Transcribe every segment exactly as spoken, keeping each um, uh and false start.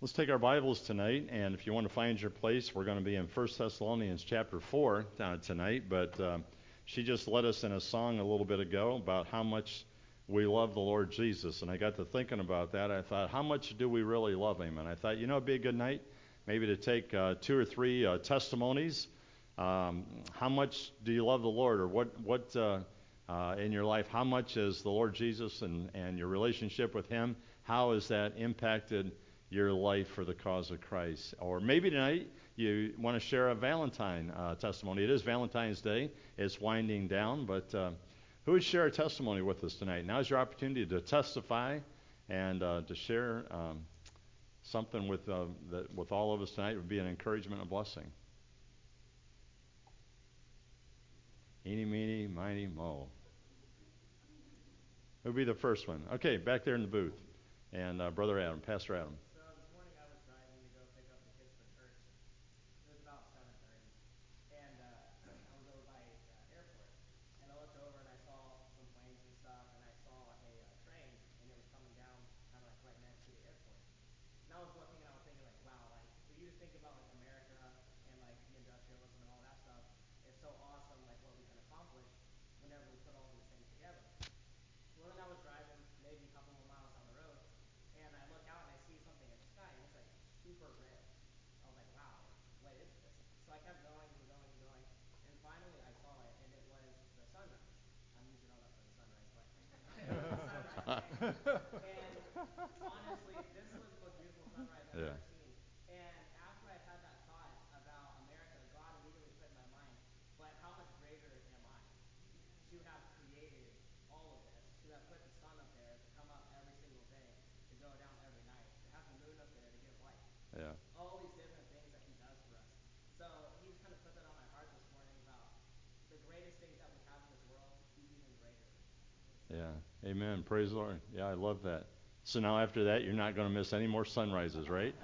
Let's take our Bibles tonight, and if you want to find your place, we're going to be in First Thessalonians chapter four uh, tonight. But uh, she just led us in a song a little bit ago about how much we love the Lord Jesus, and I got to thinking about that. I thought, how much do we really love Him? And I thought, you know, it'd be a good night maybe to take uh, two or three uh, testimonies. Um, how much do you love the Lord, or what what uh, uh, in your life? How much is the Lord Jesus and and your relationship with Him? How has that impacted your life for the cause of Christ? Or maybe tonight you want to share a Valentine uh, testimony. It is Valentine's Day. It's winding down, but uh, who would share a testimony with us tonight? Now's your opportunity to testify and uh, to share um, something with uh, that with all of us tonight. It would be an encouragement and a blessing. Eeny, meeny, miny, mo. Who'll be the first one? Okay, back there in the booth. And uh, Brother Adam, Pastor Adam. Yeah. Yeah. Yeah. Amen. Praise the Lord. Yeah, I love that. So now after that, you're not going to miss any more sunrises, right?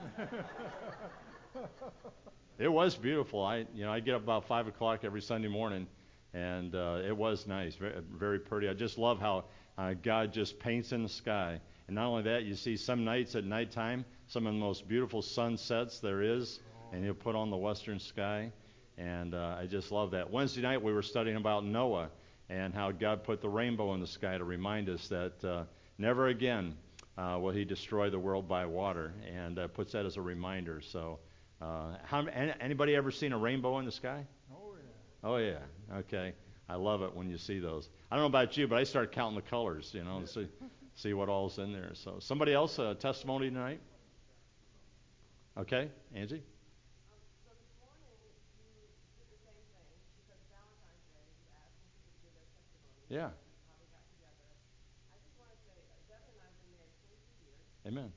It was beautiful. I, you know, I get up about five o'clock every Sunday morning, and uh, it was nice, very, very pretty. I just love how uh, God just paints in the sky, and not only that, you see some nights at nighttime, some of the most beautiful sunsets there is, and He'll put on the western sky, and uh, I just love that. Wednesday night we were studying about Noah and how God put the rainbow in the sky to remind us that uh, never again uh, will He destroy the world by water, and uh, puts that as a reminder. So. Uh, how, anybody ever seen a rainbow in the sky? Oh, yeah. Oh, yeah. Okay. I love it when you see those. I don't know about you, but I start counting the colors, you know, to see, see what all's in there. So, somebody else, a testimony tonight? Okay, Angie? Yeah. Amen.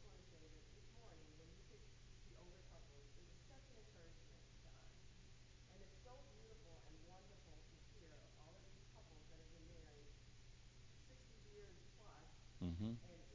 Mm-hmm.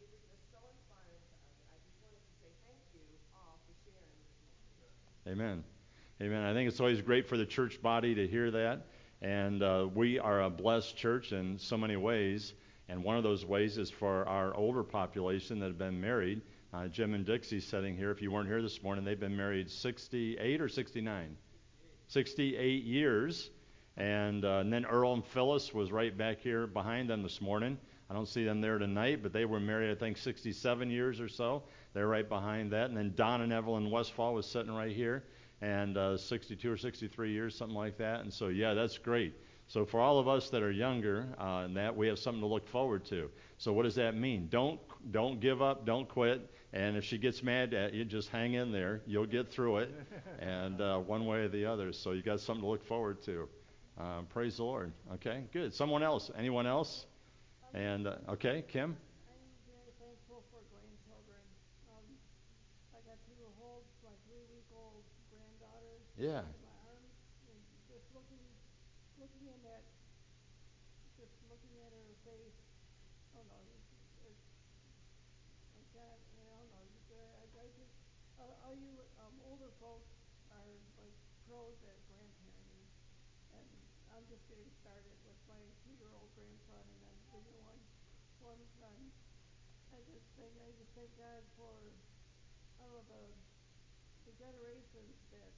Amen. Amen. I think it's always great for the church body to hear that. And uh, we are a blessed church in so many ways. And one of those ways is for our older population that have been married. Uh, Jim and Dixie sitting here. If you weren't here this morning, they've been married sixty-eight or sixty-nine? sixty-eight years. And, uh, and then Earl and Phyllis was right back here behind them this morning. I don't see them there tonight, but they were married, I think, sixty-seven years or so. They're right behind that. And then Don and Evelyn Westfall was sitting right here, and uh, sixty-two or sixty-three years, something like that. And so, yeah, that's great. So for all of us that are younger, uh, and that we have something to look forward to. So what does that mean? Don't don't give up, don't quit. And if she gets mad at you, just hang in there. You'll get through it, and uh, one way or the other. So you got something to look forward to. Uh, praise the Lord. Okay, good. Someone else? Anyone else? And uh, okay, Kim. I'm very thankful for grandchildren. Um, I got to hold my three-week-old granddaughter Yeah. in my arms, and just looking, looking in that, just looking at her face. Oh no, it's, it's, I can't. I don't know. It's, uh, I, I just, uh, all you um, older folks are like pros at grandparenting, and I'm just getting started with my two-year-old grandson and then bigger one, one son. I just think I just thank God for I don't know the generations that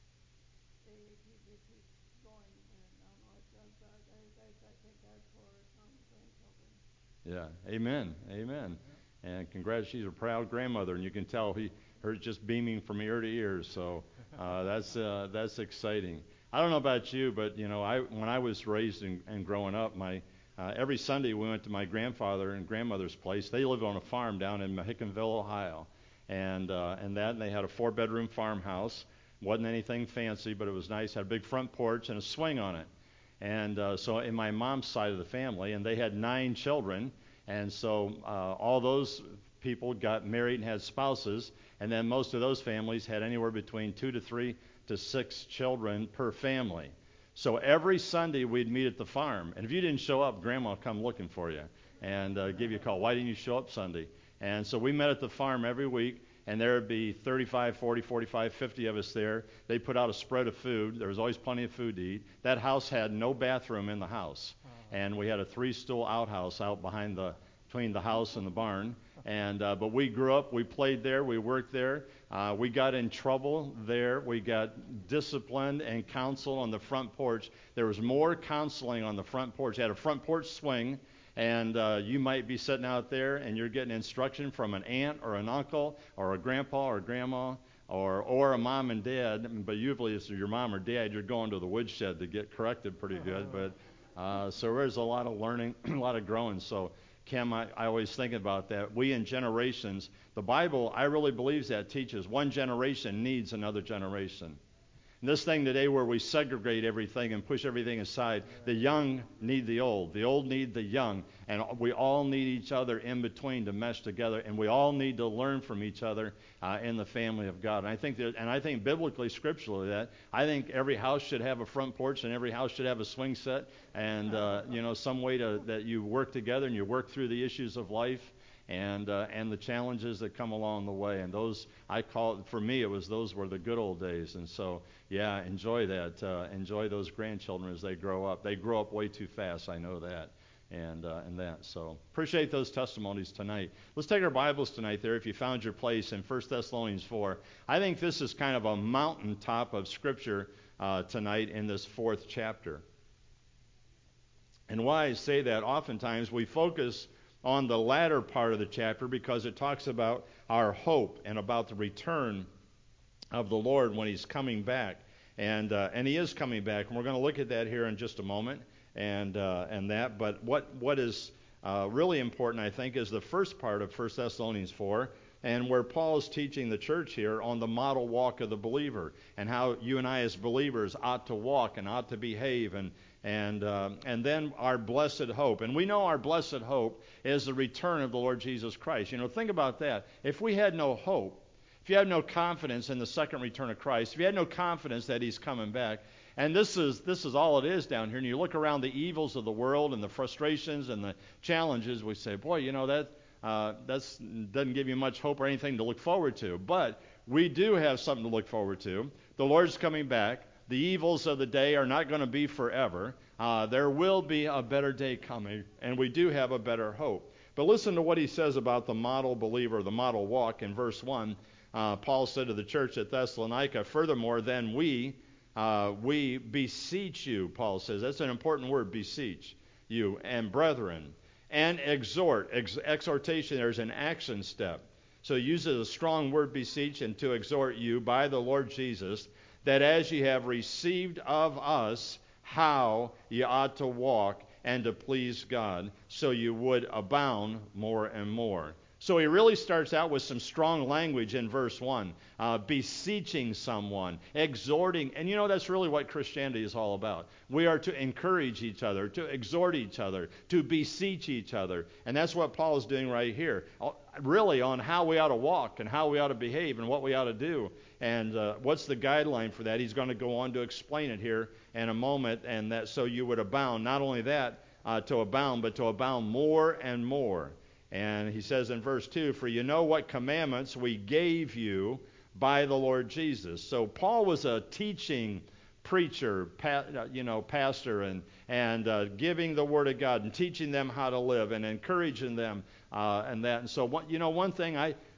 they, they keep, they keep going, and I don't know, it's, it's, uh, I, I, I thank God for um, grandchildren. Yeah, amen, amen. And congrats, she's a proud grandmother, and you can tell he, her just beaming from ear to ear. So uh, that's uh, that's exciting. I don't know about you, but you know, I when I was raised and, and growing up, my uh, every Sunday we went to my grandfather and grandmother's place. They lived on a farm down in Mahickenville, Ohio, and uh, and that and they had a four-bedroom farmhouse. Wasn't anything fancy, but it was nice. Had a big front porch and a swing on it. And uh, so in my mom's side of the family, and they had nine children. And so uh, all those people got married and had spouses, and then most of those families had anywhere between two to three to six children per family. So every Sunday we'd meet at the farm, and if you didn't show up, Grandma would come looking for you and uh, give you a call. Why didn't you show up Sunday? And so we met at the farm every week, and there would be thirty-five, forty, forty-five, fifty of us there. They put out a spread of food. There was always plenty of food to eat. That house had no bathroom in the house. And we had a three-stool outhouse out behind the, between the house and the barn. And uh, but we grew up, we played there, we worked there. Uh, we got in trouble there. We got disciplined and counseled on the front porch. There was more counseling on the front porch. They had a front porch swing, and uh, you might be sitting out there and you're getting instruction from an aunt or an uncle or a grandpa or grandma or or a mom and dad. But usually it's your mom or dad. You're going to the woodshed to get corrected pretty good. But Uh, so there's a lot of learning, a lot of growing. So, Kim, I, I always think about that. We in generations, the Bible, I really believe that teaches one generation needs another generation. And this thing today where we segregate everything and push everything aside, the young need the old, the old need the young, and we all need each other in between to mesh together, and we all need to learn from each other uh, in the family of God. And I think that, and I think biblically, scripturally, that I think every house should have a front porch, and every house should have a swing set, and uh, you know, some way to that you work together and you work through the issues of life. And uh, and the challenges that come along the way, and those I call it, for me it was those were the good old days. And so yeah, enjoy that, uh, enjoy those grandchildren as they grow up. They grow up way too fast, I know that, and uh, and that. So appreciate those testimonies tonight. Let's take our Bibles tonight there. If you found your place in First Thessalonians four, I think this is kind of a mountaintop of Scripture uh, tonight in this fourth chapter. And why I say that, oftentimes we focus on the latter part of the chapter because it talks about our hope and about the return of the Lord when He's coming back. And uh, and He is coming back. And we're going to look at that here in just a moment and uh, and that. But what what is uh, really important, I think, is the first part of First Thessalonians four, and where Paul is teaching the church here on the model walk of the believer and how you and I as believers ought to walk and ought to behave, and And uh, and then our blessed hope. And we know our blessed hope is the return of the Lord Jesus Christ. You know, think about that. If we had no hope, if you had no confidence in the second return of Christ, if you had no confidence that He's coming back, and this is this is all it is down here, and you look around the evils of the world and the frustrations and the challenges, we say, boy, you know, that uh, that's doesn't give you much hope or anything to look forward to. But we do have something to look forward to. The Lord's coming back. The evils of the day are not going to be forever. Uh, there will be a better day coming, and we do have a better hope. But listen to what he says about the model believer, the model walk. In verse one, uh, Paul said to the church at Thessalonica, furthermore, then we, uh, we beseech you, Paul says. That's an important word, beseech you, and brethren, and exhort. Ex- exhortation, there's an action step. So he uses a strong word, beseech, and to exhort you by the Lord Jesus, that as ye have received of us how ye ought to walk and to please God, so you would abound more and more. So he really starts out with some strong language in verse one, uh, beseeching someone, exhorting. And you know, that's really what Christianity is all about. We are to encourage each other, to exhort each other, to beseech each other. And that's what Paul is doing right here, really on how we ought to walk and how we ought to behave and what we ought to do. And uh, what's the guideline for that? He's going to go on to explain it here in a moment, and that so you would abound. Not only that, uh, to abound, but to abound more and more. And he says in verse two, for you know what commandments we gave you by the Lord Jesus. So Paul was a teaching preacher, pa- you know, pastor, and and uh, giving the Word of God and teaching them how to live and encouraging them uh, and that. And so, what, you know, one thing I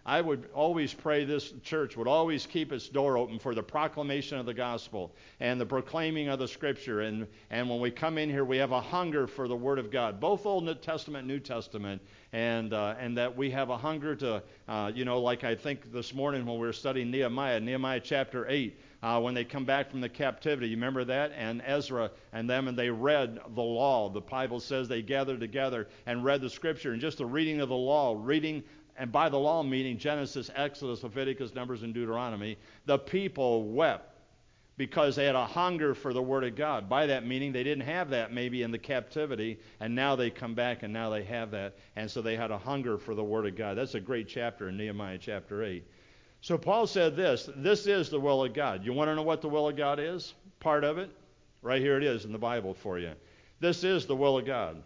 I would always pray this church would always keep its door open for the proclamation of the gospel and the proclaiming of the Scripture. And, and when we come in here, we have a hunger for the Word of God, both Old Testament, New Testament, and uh, and that we have a hunger to, uh, you know, like I think this morning when we were studying Nehemiah, Nehemiah chapter eight, uh, when they come back from the captivity, you remember that? And Ezra and them, and they read the law. The Bible says they gathered together and read the Scripture, and just the reading of the law, reading. And by the law, meaning Genesis, Exodus, Leviticus, Numbers, and Deuteronomy, the people wept because they had a hunger for the Word of God. By that meaning, they didn't have that maybe in the captivity, and now they come back and now they have that. And so they had a hunger for the Word of God. That's a great chapter in Nehemiah chapter eight. So Paul said this, this is the will of God. You want to know what the will of God is? Part of it? Right here it is in the Bible for you. This is the will of God.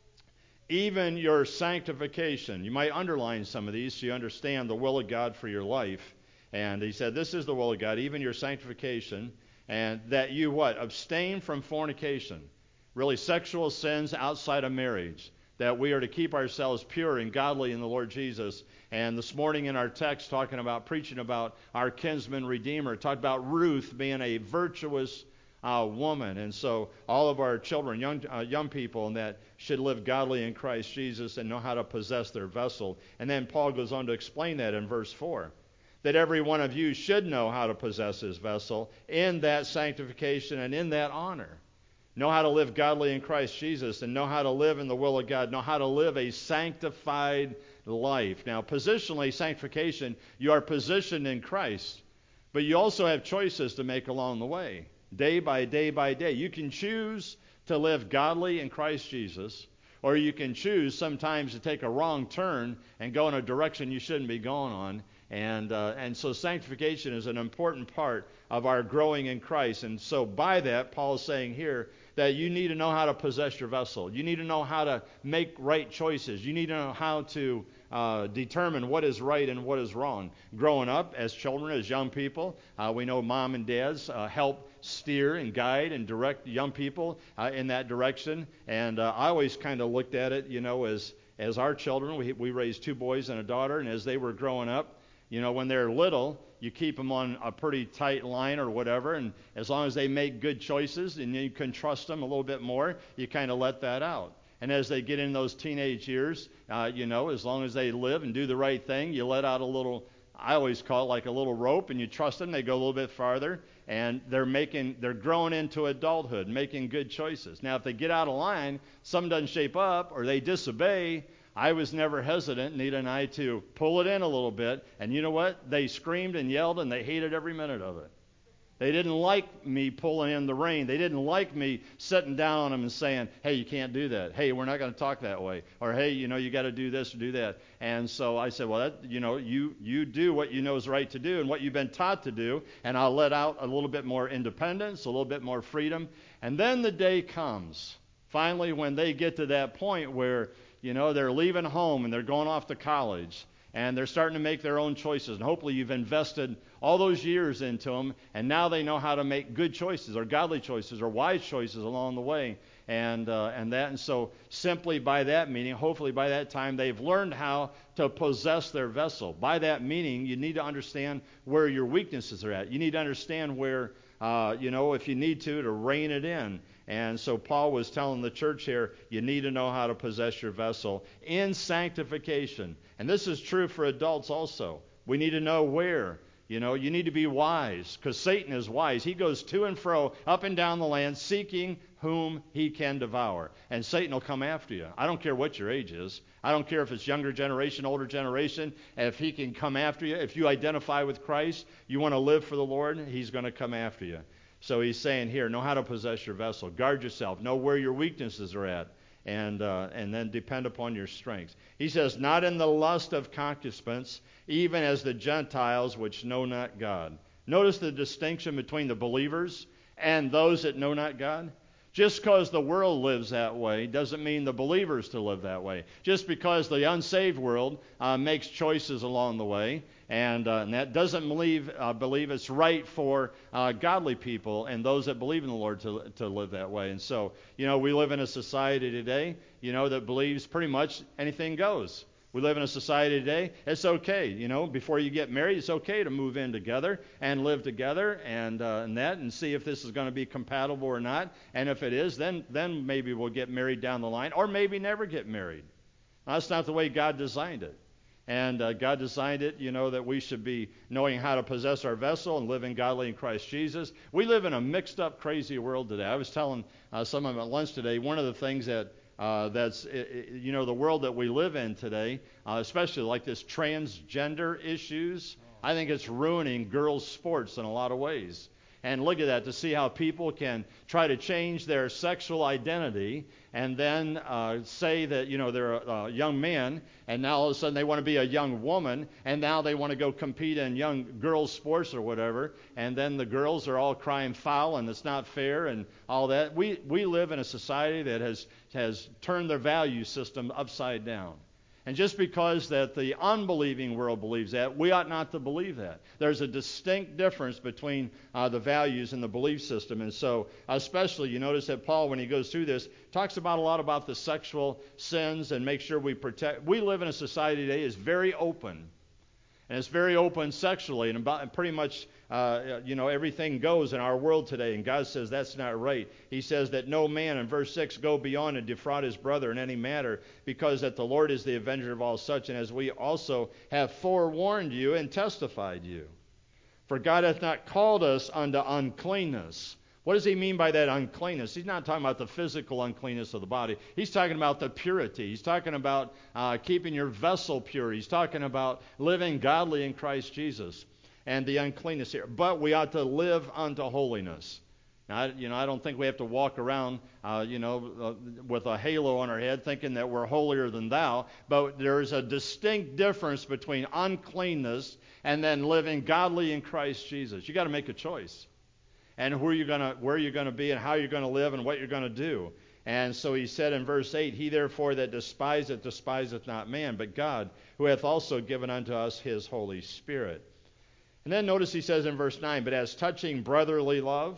Even your sanctification. You might underline some of these so you understand the will of God for your life. And he said, this is the will of God, even your sanctification, and that you what? Abstain from fornication. Really sexual sins outside of marriage. That we are to keep ourselves pure and godly in the Lord Jesus. And this morning in our text, talking about, preaching about our kinsman redeemer, talked about Ruth being a virtuous Uh, woman. And so all of our children, young uh, young people, and that should live godly in Christ Jesus and know how to possess their vessel. And then Paul goes on to explain that in verse four, that every one of you should know how to possess his vessel in that sanctification and in that honor. Know how to live godly in Christ Jesus and know how to live in the will of God. Know how to live a sanctified life. Now, positionally, sanctification, you are positioned in Christ, but you also have choices to make along the way. Day by day by day. You can choose to live godly in Christ Jesus, or you can choose sometimes to take a wrong turn and go in a direction you shouldn't be going on. And uh, and so sanctification is an important part of our growing in Christ. And so by that, Paul is saying here that you need to know how to possess your vessel. You need to know how to make right choices. You need to know how to uh, determine what is right and what is wrong. Growing up as children, as young people, uh, we know mom and dads uh, help steer and guide and direct young people uh, in that direction. And uh, I always kind of looked at it, you know, as as our children. We we raised two boys and a daughter, and as they were growing up, you know, when they're little, you keep them on a pretty tight line or whatever, and as long as they make good choices and you can trust them a little bit more, you kind of let that out. And as they get in those teenage years, uh, you know, as long as they live and do the right thing, you let out a little, I always call it like a little rope, and you trust them. They go a little bit farther, and they're making, they're growing into adulthood, making good choices. Now, if they get out of line, something doesn't shape up, or they disobey, I was never hesitant, Nita and I, to pull it in a little bit. And you know what? They screamed and yelled, and they hated every minute of it. They didn't like me pulling in the rein. They didn't like me sitting down on them and saying, hey, you can't do that. Hey, we're not going to talk that way. Or, hey, you know, you got to do this or do that. And so I said, well, that, you know, you, you do what you know is right to do and what you've been taught to do, and I'll let out a little bit more independence, a little bit more freedom. And then the day comes, finally, when they get to that point where, you know, they're leaving home and they're going off to college and they're starting to make their own choices. And hopefully you've invested all those years into them, and now they know how to make good choices or godly choices or wise choices along the way. And uh, and that and so simply by that meaning, hopefully by that time they've learned how to possess their vessel. By that meaning, you need to understand where your weaknesses are at. You need to understand where, uh, you know, if you need to, to rein it in. And so Paul was telling the church here, you need to know how to possess your vessel in sanctification. And this is true for adults also. We need to know where. You know, you need to be wise, because Satan is wise. He goes to and fro, up and down the land, seeking whom he can devour. And Satan will come after you. I don't care what your age is. I don't care if it's younger generation, older generation. If he can come after you, if you identify with Christ, you want to live for the Lord, he's going to come after you. So he's saying here, know how to possess your vessel. Guard yourself. Know where your weaknesses are at. And uh, and then depend upon your strengths. He says, not in the lust of concupiscence, even as the Gentiles which know not God. Notice the distinction between the believers and those that know not God. Just because the world lives that way doesn't mean the believers to live that way. Just because the unsaved world uh, makes choices along the way, and, uh, and that doesn't believe, uh, believe it's right for uh, godly people and those that believe in the Lord to, to live that way. And so, you know, we live in a society today, you know, that believes pretty much anything goes. We live in a society today, it's okay, you know, before you get married, it's okay to move in together and live together and, uh, and that and see if this is going to be compatible or not. And if it is, then, then maybe we'll get married down the line or maybe never get married. Now, that's not the way God designed it. And uh, God designed it, you know, that we should be knowing how to possess our vessel and living godly in Christ Jesus. We live in a mixed up, crazy world today. I was telling uh, someone at lunch today, one of the things that Uh, that's, you know, the world that we live in today, uh, especially like this transgender issues, I think it's ruining girls' sports in a lot of ways. And look at that, to see how people can try to change their sexual identity and then uh, say that, you know, they're a, a young man, and now all of a sudden they want to be a young woman, and now they want to go compete in young girls' sports or whatever, and then the girls are all crying foul, and it's not fair, and all that. We we live in a society that has has turned their value system upside down. And just because that the unbelieving world believes that, we ought not to believe that. There's a distinct difference between uh, the values and the belief system. And so, especially, you notice that Paul, when he goes through this, talks about a lot about the sexual sins and make sure we protect. We live in a society today that's very open. And it's very open sexually, and about pretty much, uh, you know, everything goes in our world today. And God says that's not right. He says that no man, in verse six, go beyond and defraud his brother in any matter, because that the Lord is the avenger of all such, and as we also have forewarned you and testified you. For God hath not called us unto uncleanness. What does he mean by that uncleanness? He's not talking about the physical uncleanness of the body. He's talking about the purity. He's talking about uh, keeping your vessel pure. He's talking about living godly in Christ Jesus and the uncleanness here. But we ought to live unto holiness. Now, I, you know, I don't think we have to walk around, uh, you know, uh, with a halo on our head thinking that we're holier than thou. But there is a distinct difference between uncleanness and then living godly in Christ Jesus. You got to make a choice. And who are you gonna, where you're going to be and how you're going to live and what you're going to do. And so he said in verse eight, he therefore that despiseth, despiseth not man, but God, who hath also given unto us his Holy Spirit. And then notice he says in verse nine, but as touching brotherly love,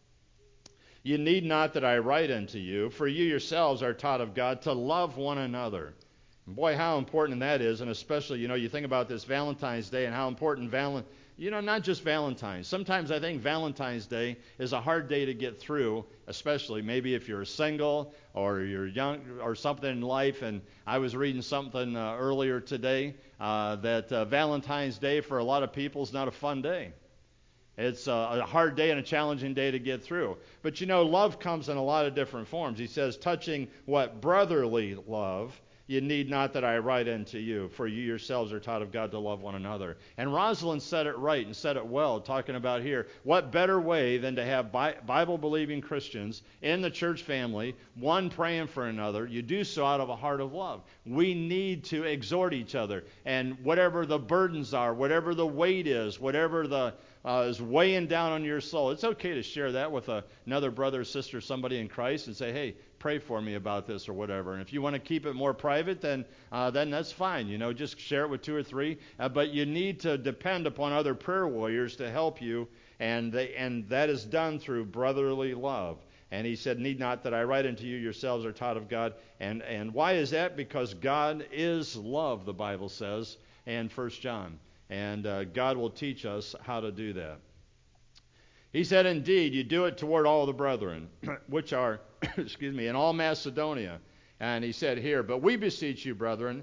you need not that I write unto you, for you yourselves are taught of God to love one another. And boy, how important that is, and especially, you know, you think about this Valentine's Day and how important Valentine's You know, not just Valentine's. Sometimes I think Valentine's Day is a hard day to get through, especially maybe if you're single or you're young or something in life. And I was reading something uh, earlier today uh, that uh, Valentine's Day for a lot of people is not a fun day. It's a, a hard day and a challenging day to get through. But you know, love comes in a lot of different forms. He says, touching what brotherly love, you need not that I write unto you, for you yourselves are taught of God to love one another. And Rosalind said it right and said it well, talking about here, what better way than to have Bi- Bible-believing Christians in the church family, one praying for another. You do so out of a heart of love. We need to exhort each other. And whatever the burdens are, whatever the weight is, whatever the uh, is weighing down on your soul, it's okay to share that with a, another brother or sister, somebody in Christ, and say, hey, pray for me about this or whatever. And if you want to keep it more private, then uh, then that's fine. You know, just share it with two or three. Uh, but you need to depend upon other prayer warriors to help you, and they, and that is done through brotherly love. And he said, need not that I write unto you, yourselves are taught of God. And and why is that? Because God is love, the Bible says in First John. And uh, God will teach us how to do that. He said, indeed, you do it toward all the brethren, which are, excuse me, in all Macedonia. And he said here, but we beseech you, brethren,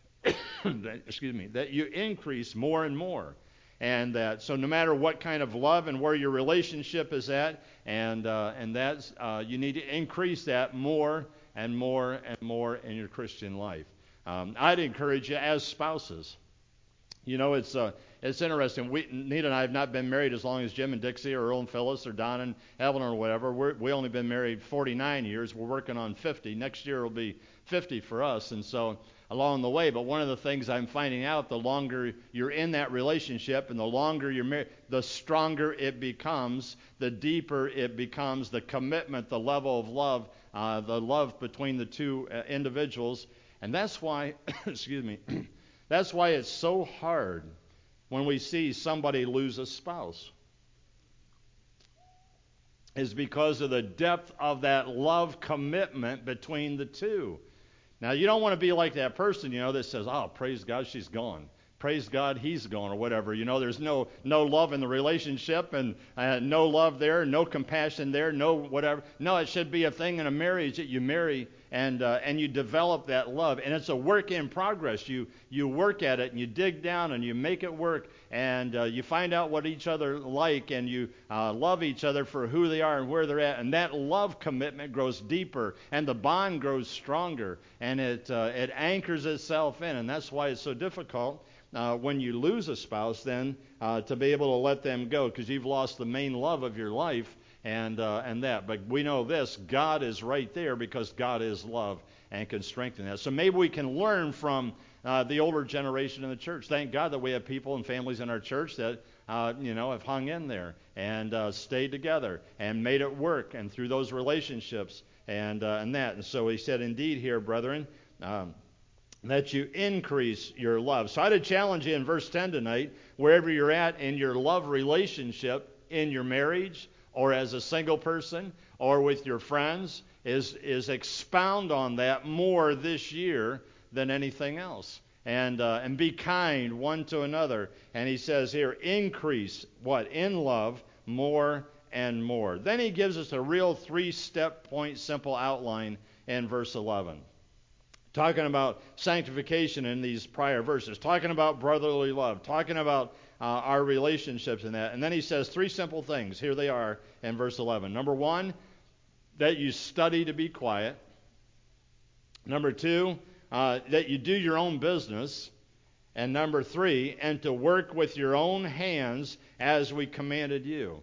that, excuse me, that you increase more and more. And that, so no matter what kind of love and where your relationship is at, and uh, and that's, uh, you need to increase that more and more and more in your Christian life. Um, I'd encourage you as spouses. You know, it's uh, it's interesting. We, Nita and I have not been married as long as Jim and Dixie or Earl and Phyllis or Don and Evelyn or whatever. We're, we only been married forty-nine years. We're working on fifty. Next year will be fifty for us. And so along the way, but one of the things I'm finding out, the longer you're in that relationship and the longer you're married, the stronger it becomes, the deeper it becomes, the commitment, the level of love, uh, the love between the two uh, individuals. And that's why, excuse me, that's why it's so hard when we see somebody lose a spouse. Is because of the depth of that love commitment between the two. Now, you don't want to be like that person, you know, that says, oh, praise God, she's gone. Praise God, he's gone, or whatever. You know, there's no no love in the relationship, and uh, no love there, no compassion there, no whatever. No, it should be a thing in a marriage that you marry and uh, and you develop that love, and it's a work in progress. You you work at it, and you dig down, and you make it work, and uh, you find out what each other like, and you uh, love each other for who they are and where they're at, and that love commitment grows deeper, and the bond grows stronger, and it uh, it anchors itself in, and that's why it's so difficult. Uh, when you lose a spouse, then uh, to be able to let them go, because you've lost the main love of your life, and uh, and that. But we know this: God is right there, because God is love and can strengthen that. So maybe we can learn from uh, the older generation in the church. Thank God that we have people and families in our church that uh, you know have hung in there and uh, stayed together and made it work, and through those relationships and uh, and that. And so he said, indeed, here, brethren. Um, that you increase your love. So I'd challenge you in verse ten tonight, wherever you're at in your love relationship, in your marriage, or as a single person, or with your friends, is, is expound on that more this year than anything else. And uh, and be kind one to another. And he says here, increase what? In love more and more. Then he gives us a real three-step point, simple outline in verse eleven. Talking about sanctification in these prior verses, talking about brotherly love, talking about uh, our relationships in that. And then he says three simple things. Here they are in verse eleven. Number one, that you study to be quiet. Number two, uh, that you do your own business. And number three, and to work with your own hands as we commanded you.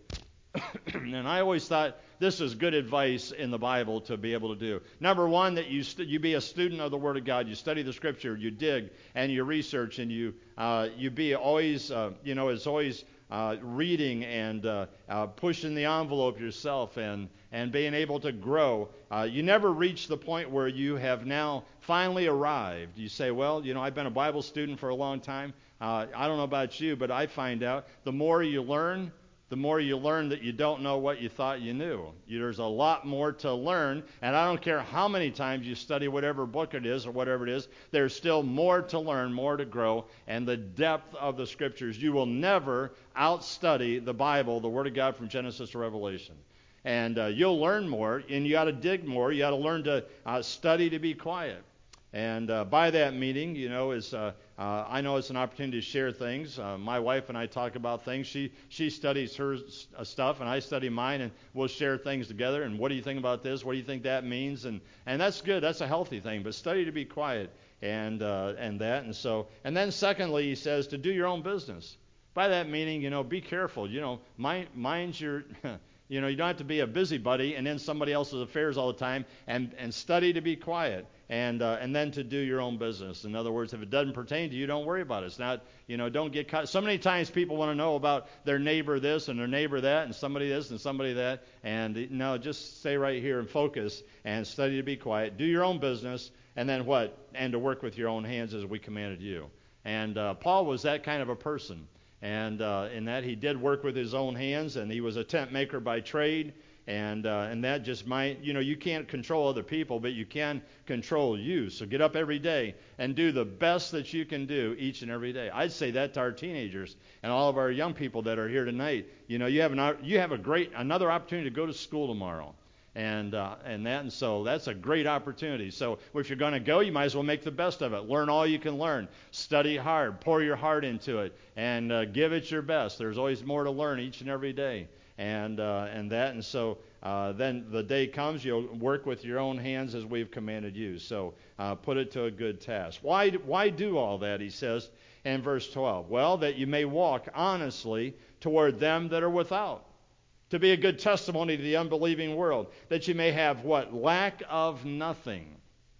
And I always thought this is good advice in the Bible to be able to do. Number one, that you st- you be a student of the Word of God. You study the Scripture, you dig, and you research, and you uh, you be always, uh, you know, it's always uh, reading and uh, uh, pushing the envelope yourself and, and being able to grow. Uh, you never reach the point where you have now finally arrived. You say, well, you know, I've been a Bible student for a long time. Uh, I don't know about you, but I find out the more you learn, the more you learn that you don't know what you thought you knew. There's a lot more to learn, and I don't care how many times you study whatever book it is or whatever it is, there's still more to learn, more to grow, and the depth of the Scriptures. You will never outstudy the Bible, the Word of God from Genesis to Revelation. And uh, you'll learn more, and you got to dig more. You got to learn to uh, study to be quiet. And uh, by that meeting, you know, is uh, uh, I know it's an opportunity to share things. Uh, my wife and I talk about things. She she studies her uh, stuff, and I study mine, and we'll share things together. And what do you think about this? What do you think that means? And and that's good. That's a healthy thing. But study to be quiet, and uh, and that, and so. And then secondly, he says to do your own business. By that meaning, you know, be careful. You know, mind mind your. You know, you don't have to be a busybody and in somebody else's affairs all the time, and, and study to be quiet, and uh, and then to do your own business. In other words, if it doesn't pertain to you, don't worry about it. It's not, you know, don't get caught. So many times people want to know about their neighbor this and their neighbor that and somebody this and somebody that, and no, just stay right here and focus and study to be quiet. Do your own business, and then what? And to work with your own hands as we commanded you. And uh, Paul was that kind of a person. And uh, in that he did work with his own hands, and he was a tent maker by trade, and uh, and that just might, you know, you can't control other people, but you can control you. So get up every day and do the best that you can do each and every day. I'd say that to our teenagers and all of our young people that are here tonight. You know, you have an you have a great another opportunity to go to school tomorrow. And uh, and that and so that's a great opportunity. So if you're going to go, you might as well make the best of it. Learn all you can learn. Study hard. Pour your heart into it, and uh, give it your best. There's always more to learn each and every day. And uh, and that and so uh, then the day comes, you'll work with your own hands as we've commanded you. So uh, put it to a good task. Why why do all that? He says in verse twelve. Well, that you may walk honestly toward them that are without, to be a good testimony to the unbelieving world, that you may have what? Lack of nothing.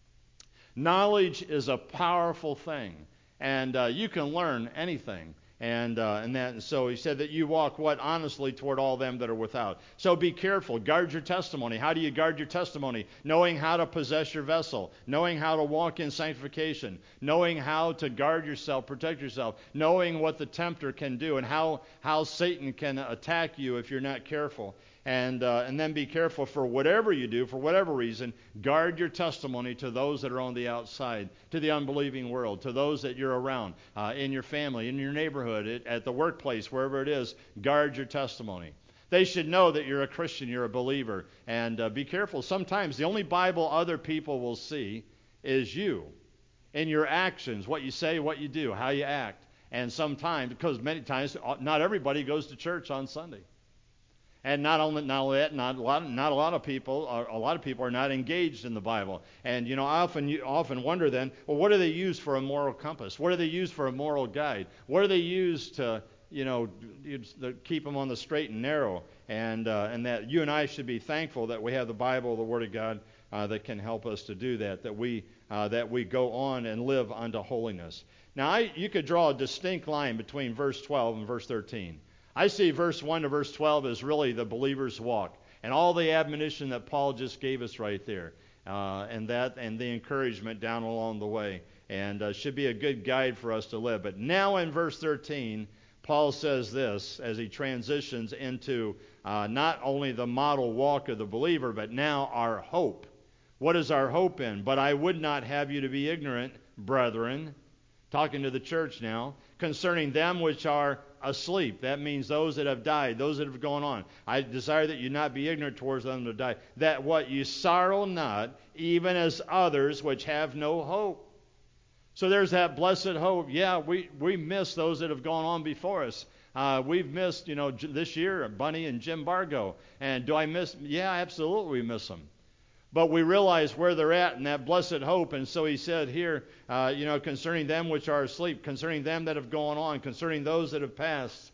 Knowledge is a powerful thing, and uh, you can learn anything. And uh, and that, and so he said that you walk what? Honestly toward all them that are without. So be careful. Guard your testimony. How do you guard your testimony? Knowing how to possess your vessel. Knowing how to walk in sanctification. Knowing how to guard yourself, protect yourself. Knowing what the tempter can do and how, how Satan can attack you if you're not careful. And uh, and then be careful for whatever you do, for whatever reason, guard your testimony to those that are on the outside, to the unbelieving world, to those that you're around, uh, in your family, in your neighborhood, at, at the workplace, wherever it is. Guard your testimony. They should know that you're a Christian, you're a believer. And uh, be careful. Sometimes the only Bible other people will see is you, in your actions, what you say, what you do, how you act. And sometimes, because many times, not everybody goes to church on Sunday. And not only not only that, not a lot, not a lot of people, are, a lot of people are not engaged in the Bible. And you know, I often you often wonder then, well, what do they use for a moral compass? What do they use for a moral guide? What do they use to, you know, to keep them on the straight and narrow? And uh, and that you and I should be thankful that we have the Bible, the Word of God, uh, that can help us to do that. That we uh, that we go on and live unto holiness. Now, I, you could draw a distinct line between verse twelve and verse thirteen. I see verse one to verse twelve as really the believer's walk and all the admonition that Paul just gave us right there, uh, and that and the encouragement down along the way, and uh, should be a good guide for us to live. But now in verse thirteen, Paul says this as he transitions into uh, not only the model walk of the believer, but now our hope. What is our hope in? But I would not have you to be ignorant, brethren, talking to the church now, concerning them which are asleep. That means those that have died, those that have gone on. I desire that you not be ignorant towards them that die. That what you sorrow not, even as others which have no hope. So there's that blessed hope. Yeah, we, we miss those that have gone on before us. Uh, we've missed, you know, this year, Bunny and Jim Bargo. And do I miss? Yeah, absolutely we miss them. But we realize where they're at in that blessed hope. And so he said here, uh, you know, concerning them which are asleep, concerning them that have gone on, concerning those that have passed.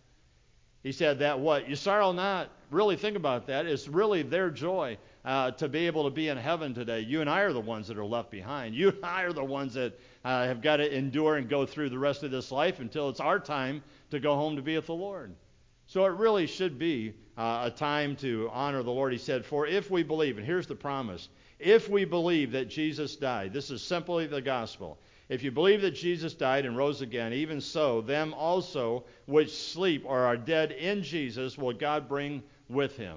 He said that what? You sorrow not. Really think about that. It's really their joy uh, to be able to be in heaven today. You and I are the ones that are left behind. You and I are the ones that uh, have got to endure and go through the rest of this life until it's our time to go home to be with the Lord. So it really should be uh, a time to honor the Lord. He said, for if we believe, and here's the promise, if we believe that Jesus died, this is simply the gospel. If you believe that Jesus died and rose again, even so, them also which sleep or are dead in Jesus will God bring with him.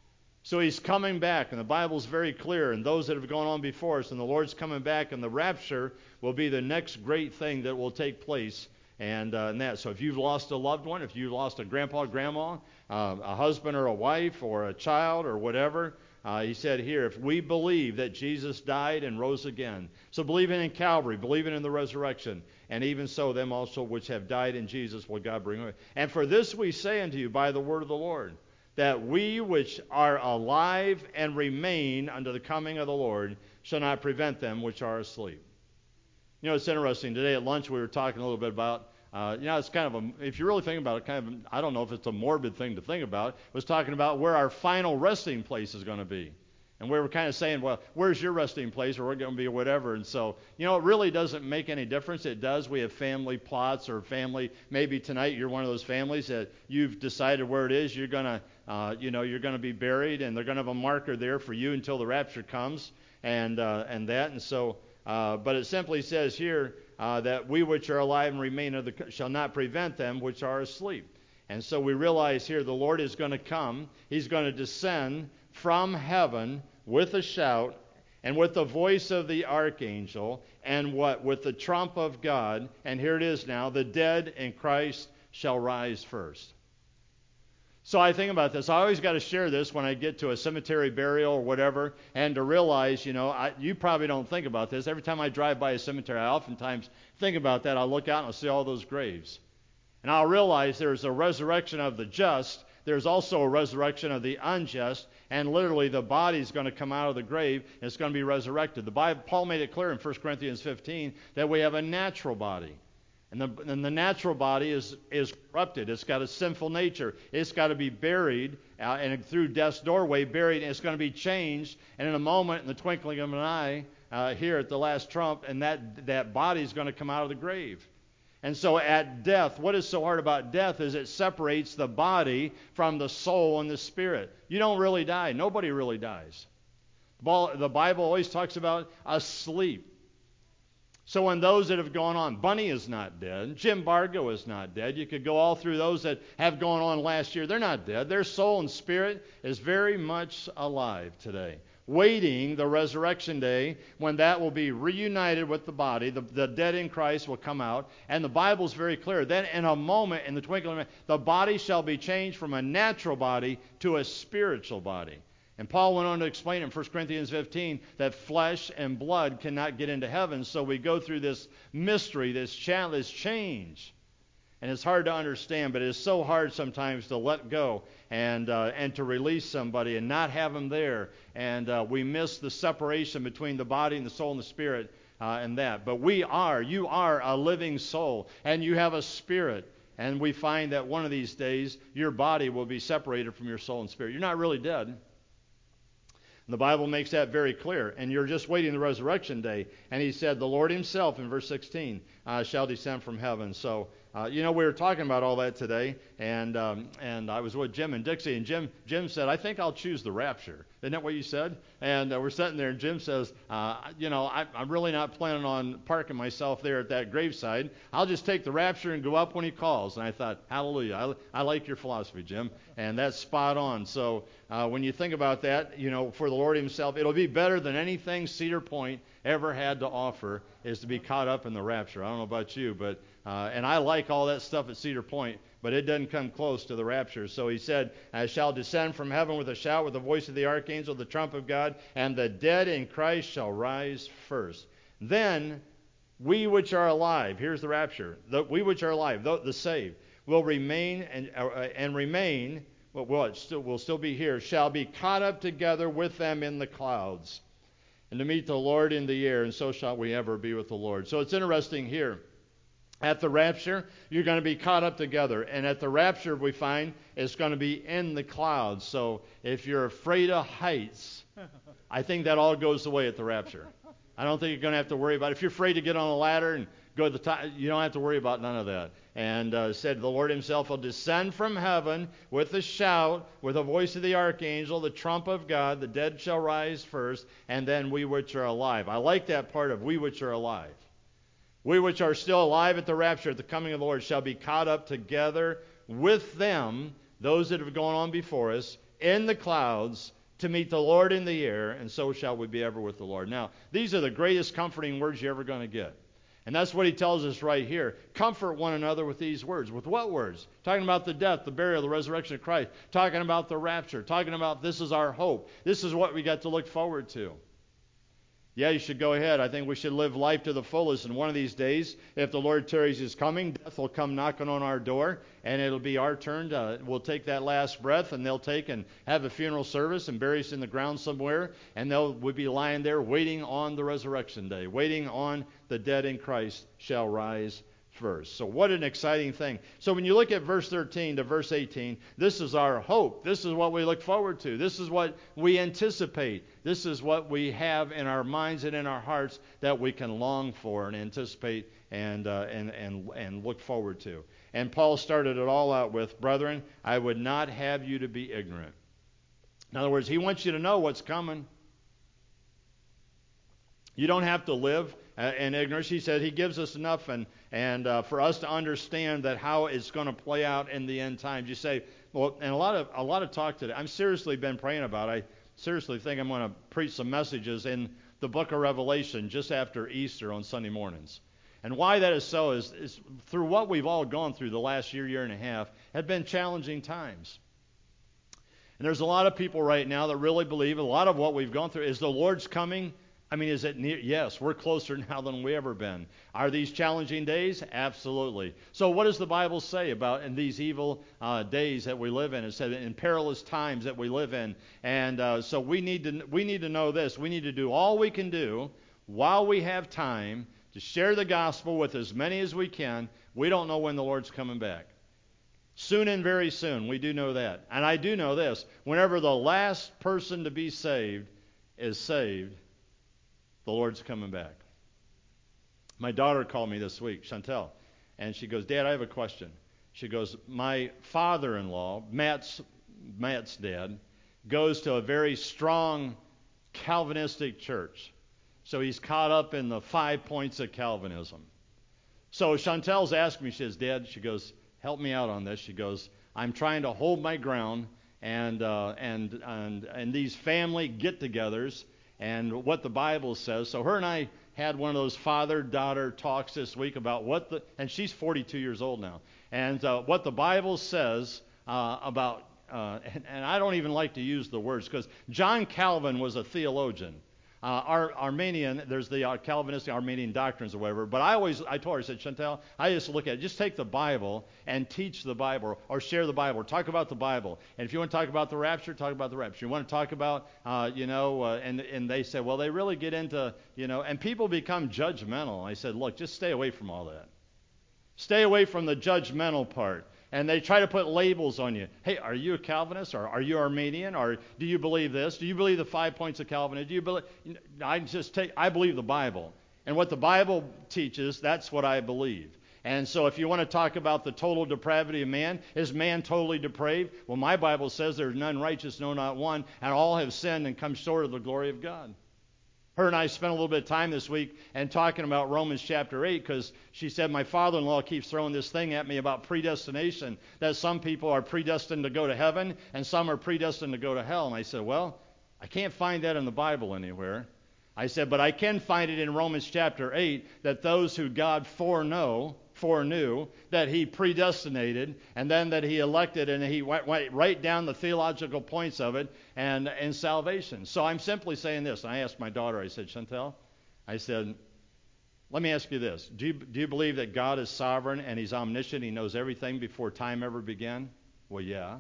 So he's coming back, and the Bible's very clear, and those that have gone on before us, and the Lord's coming back, and the rapture will be the next great thing that will take place. And, uh, and that. So if you've lost a loved one, if you've lost a grandpa, grandma, uh, a husband or a wife or a child or whatever, uh, he said here, if we believe that Jesus died and rose again. So believing in Calvary, believing in the resurrection, and even so them also which have died in Jesus will God bring with. And for this we say unto you by the word of the Lord, that we which are alive and remain unto the coming of the Lord shall not prevent them which are asleep. You know, it's interesting. Today at lunch we were talking a little bit about, uh, you know, it's kind of a, if you really think about it, kind of, I don't know if it's a morbid thing to think about, was talking about where our final resting place is going to be. And we were kind of saying, well, where's your resting place, or we're going to be whatever. And so, you know, it really doesn't make any difference. It does. We have family plots or family. Maybe tonight you're one of those families that you've decided where it is. You're going to, uh, you know, you're going to be buried, and they're going to have a marker there for you until the rapture comes, and uh, and that. And so, uh, but it simply says here uh, that we which are alive and remain of the, shall not prevent them which are asleep. And so we realize here the Lord is going to come. He's going to descend from heaven with a shout, and with the voice of the archangel, and what? With the trump of God. And here it is now, the dead in Christ shall rise first. So I think about this. I always got to share this when I get to a cemetery burial or whatever, and to realize, you know, I, you probably don't think about this. Every time I drive by a cemetery, I oftentimes think about that. I'll look out and I'll see all those graves. And I'll realize there's a resurrection of the just. There's also a resurrection of the unjust, and literally the body's going to come out of the grave, and it's going to be resurrected. The Bible, Paul made it clear in First Corinthians fifteen that we have a natural body. And the, and the natural body is, is corrupted. It's got a sinful nature. It's got to be buried, uh, and through death's doorway, buried, and it's going to be changed. And in a moment, in the twinkling of an eye, uh, here at the last trump, and that, that body's going to come out of the grave. And so at death, what is so hard about death is it separates the body from the soul and the spirit. You don't really die. Nobody really dies. The Bible always talks about asleep. So when those that have gone on, Bunny is not dead. Jim Bargo is not dead. You could go all through those that have gone on last year. They're not dead. Their soul and spirit is very much alive today, waiting the resurrection day when that will be reunited with the body. The, the dead in Christ will come out. And the Bible's very clear. Then in a moment, in the twinkling of an eye, the body shall be changed from a natural body to a spiritual body. And Paul went on to explain in First Corinthians fifteen that flesh and blood cannot get into heaven. So we go through this mystery, this challenge, this change. And it's hard to understand, but it is so hard sometimes to let go and uh, and to release somebody and not have them there. And uh, we miss the separation between the body and the soul and the spirit uh, and that. But we are, you are a living soul, and you have a spirit. And we find that one of these days your body will be separated from your soul and spirit. You're not really dead. The Bible makes that very clear. And you're just waiting the resurrection day. And he said, the Lord himself, in verse sixteen, uh, shall descend from heaven. So, uh, you know, we were talking about all that today. And um, and I was with Jim and Dixie. And Jim Jim said, I think I'll choose the rapture. Isn't that what you said? And uh, we're sitting there, and Jim says, uh, you know, I, I'm really not planning on parking myself there at that graveside. I'll just take the rapture and go up when he calls. And I thought, hallelujah. I, I like your philosophy, Jim. And that's spot on. So uh, when you think about that, you know, for the Lord himself, it'll be better than anything Cedar Point ever had to offer is to be caught up in the rapture. I don't know about you, but uh, and I like all that stuff at Cedar Point, but it doesn't come close to the rapture. So he said, I shall descend from heaven with a shout, with the voice of the archangel, the trump of God, and the dead in Christ shall rise first. Then we which are alive, here's the rapture, the, we which are alive, the, the saved, will remain and uh, and remain, well, well it still, will still be here, shall be caught up together with them in the clouds, and to meet the Lord in the air, and so shall we ever be with the Lord. So it's interesting here. At the rapture, you're going to be caught up together. And at the rapture, we find it's going to be in the clouds. So if you're afraid of heights, I think that all goes away at the rapture. I don't think you're going to have to worry about it. If you're afraid to get on a ladder and go to the top, you don't have to worry about none of that. And uh, said, the Lord himself will descend from heaven with a shout, with the voice of the archangel, the trump of God. The dead shall rise first, and then we which are alive. I like that part of we which are alive. We which are still alive at the rapture, at the coming of the Lord, shall be caught up together with them, those that have gone on before us, in the clouds, to meet the Lord in the air, and so shall we be ever with the Lord. Now, these are the greatest comforting words you're ever going to get. And that's what he tells us right here. Comfort one another with these words. With what words? Talking about the death, the burial, the resurrection of Christ. Talking about the rapture. Talking about this is our hope. This is what we got to look forward to. Yeah, you should go ahead. I think we should live life to the fullest. And one of these days, if the Lord tarries his coming, death will come knocking on our door, and it'll be our turn to, we'll take that last breath, and they'll take and have a funeral service and bury us in the ground somewhere, and they'll we'll be lying there waiting on the resurrection day, waiting on the dead in Christ shall rise first. So what an exciting thing. So when you look at verse thirteen to verse eighteen, this is our hope. This is what we look forward to. This is what we anticipate. This is what we have in our minds and in our hearts that we can long for and anticipate and uh, and and and look forward to. And Paul started it all out with, brethren, I would not have you to be ignorant. In other words, he wants you to know what's coming. You don't have to live uh, in ignorance. He said he gives us enough and and uh, for us to understand that how it's going to play out in the end times. You say, well, and a lot of a lot of talk today. I'm seriously been praying about. I seriously think I'm going to preach some messages in the book of Revelation just after Easter on Sunday mornings. And why that is so is, is through what we've all gone through the last year, year and a half, have been challenging times. And there's a lot of people right now that really believe a lot of what we've gone through is the Lord's coming. I mean, is it near? Yes, we're closer now than we ever been. Are these challenging days? Absolutely. So what does the Bible say about in these evil uh, days that we live in? It said in perilous times that we live in. And uh, so we need to we need to know this. We need to do all we can do while we have time to share the gospel with as many as we can. We don't know when the Lord's coming back. Soon and very soon, we do know that. And I do know this. Whenever the last person to be saved is saved, the Lord's coming back. My daughter called me this week, Chantel, and she goes, Dad, I have a question. She goes, my father-in-law, Matt's, Matt's dad, goes to a very strong Calvinistic church. So he's caught up in the five points of Calvinism. So Chantel's asking me, she says, Dad, she goes, help me out on this. She goes, I'm trying to hold my ground and uh, and and and these family get-togethers and what the Bible says. So her and I had one of those father-daughter talks this week about what the, and she's forty-two years old now, and uh, what the Bible says uh, about, uh, and, and I don't even like to use the words because John Calvin was a theologian. Uh, Ar- Armenian, there's the uh, Calvinistic Armenian doctrines or whatever, but I always, I told her, I said, Chantel, I just look at it, just take the Bible and teach the Bible or share the Bible or talk about the Bible. And if you want to talk about the rapture, talk about the rapture. You want to talk about, uh, you know, uh, and, and they said, well, they really get into, you know, and people become judgmental. I said, look, just stay away from all that. Stay away from the judgmental part. And they try to put labels on you. Hey, are you a Calvinist? Or are you Armenian? Or do you believe this? Do you believe the five points of Calvinism? Do you believe? I just take. I believe the Bible, and what the Bible teaches, that's what I believe. And so, if you want to talk about the total depravity of man, is man totally depraved? Well, my Bible says there's none righteous, no, not one, and all have sinned and come short of the glory of God. Her and I spent a little bit of time this week and talking about Romans chapter eight because she said my father-in-law keeps throwing this thing at me about predestination, that some people are predestined to go to heaven and some are predestined to go to hell. And I said, well, I can't find that in the Bible anywhere. I said, but I can find it in Romans chapter eight that those who God foreknow, foreknew, that he predestinated, and then that he elected, and he went, went right down the theological points of it and, and salvation. So I'm simply saying this. And I asked my daughter, I said, Chantel, I said, let me ask you this. Do you, do you believe that God is sovereign and he's omniscient, he knows everything before time ever began? Well, yeah.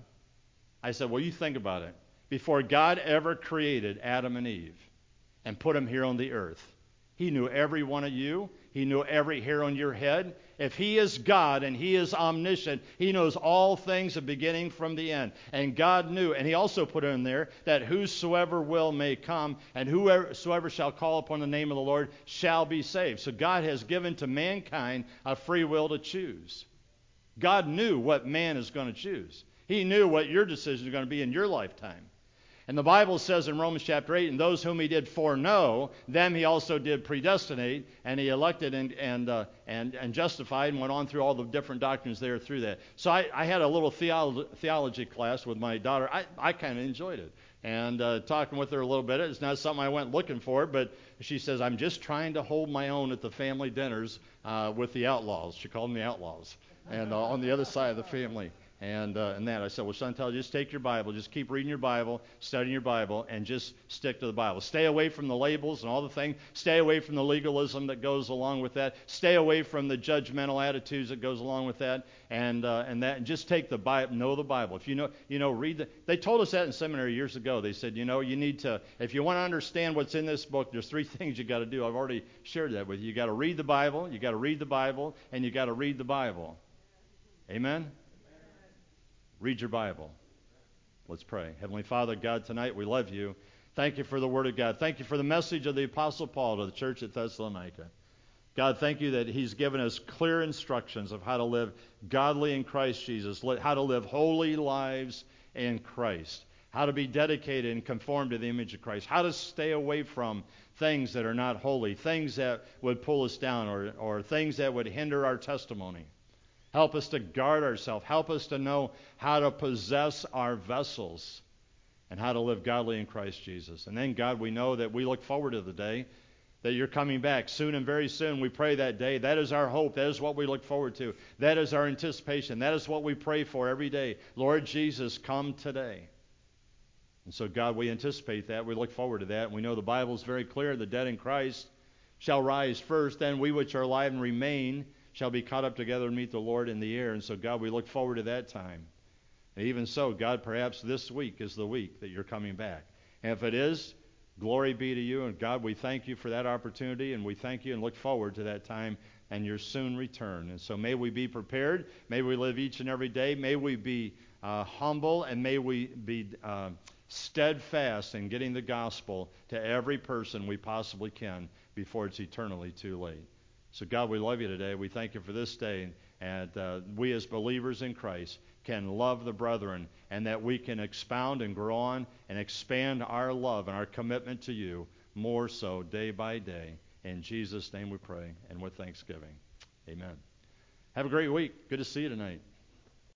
I said, well, you think about it. Before God ever created Adam and Eve and put them here on the earth, he knew every one of you. He knew every hair on your head. If he is God and he is omniscient, he knows all things, the beginning from the end. And God knew, and he also put in there, that whosoever will may come, and whosoever shall call upon the name of the Lord shall be saved. So God has given to mankind a free will to choose. God knew what man is going to choose. He knew what your decision is going to be in your lifetime. And the Bible says in Romans chapter eight, and those whom he did foreknow, them he also did predestinate, and he elected and and uh, and, and justified, and went on through all the different doctrines there through that. So I, I had a little theolo- theology class with my daughter. I, I kind of enjoyed it. And uh, talking with her a little bit, it's not something I went looking for, but she says, I'm just trying to hold my own at the family dinners uh, with the outlaws. She called them the outlaws. And uh, on the other side of the family. And uh, and that I said, well, Chantel, just take your Bible, just keep reading your Bible, studying your Bible, and just stick to the Bible. Stay away from the labels and all the things. Stay away from the legalism that goes along with that. Stay away from the judgmental attitudes that goes along with that, and uh, and that. And just take the Bible, know the Bible. If you know, you know, read the. They told us that in seminary years ago. They said, you know, you need to, if you want to understand what's in this book, there's three things you got to do. I've already shared that with you. You got to read the Bible, you got to read the Bible, and you got to read the Bible. Amen. Read your Bible. Let's pray. Heavenly Father, God, tonight we love you. Thank you for the Word of God. Thank you for the message of the Apostle Paul to the church at Thessalonica. God, thank you that he's given us clear instructions of how to live godly in Christ Jesus, how to live holy lives in Christ, how to be dedicated and conformed to the image of Christ, how to stay away from things that are not holy, things that would pull us down, or, or things that would hinder our testimony. Help us to guard ourselves. Help us to know how to possess our vessels and how to live godly in Christ Jesus. And then, God, we know that we look forward to the day that you're coming back soon and very soon. We pray that day. That is our hope. That is what we look forward to. That is our anticipation. That is what we pray for every day. Lord Jesus, come today. And so, God, we anticipate that. We look forward to that. And we know the Bible is very clear. The dead in Christ shall rise first. Then we which are alive and remain shall be caught up together and meet the Lord in the air. And so, God, we look forward to that time. And even so, God, perhaps this week is the week that you're coming back. And if it is, glory be to you. And God, we thank you for that opportunity, and we thank you and look forward to that time and your soon return. And so may we be prepared. May we live each and every day. May we be uh, humble, and may we be uh, steadfast in getting the gospel to every person we possibly can before it's eternally too late. So, God, we love you today. We thank you for this day. And uh, we as believers in Christ can love the brethren, and that we can expound and grow on and expand our love and our commitment to you more so day by day. In Jesus' name we pray, and with thanksgiving. Amen. Have a great week. Good to see you tonight.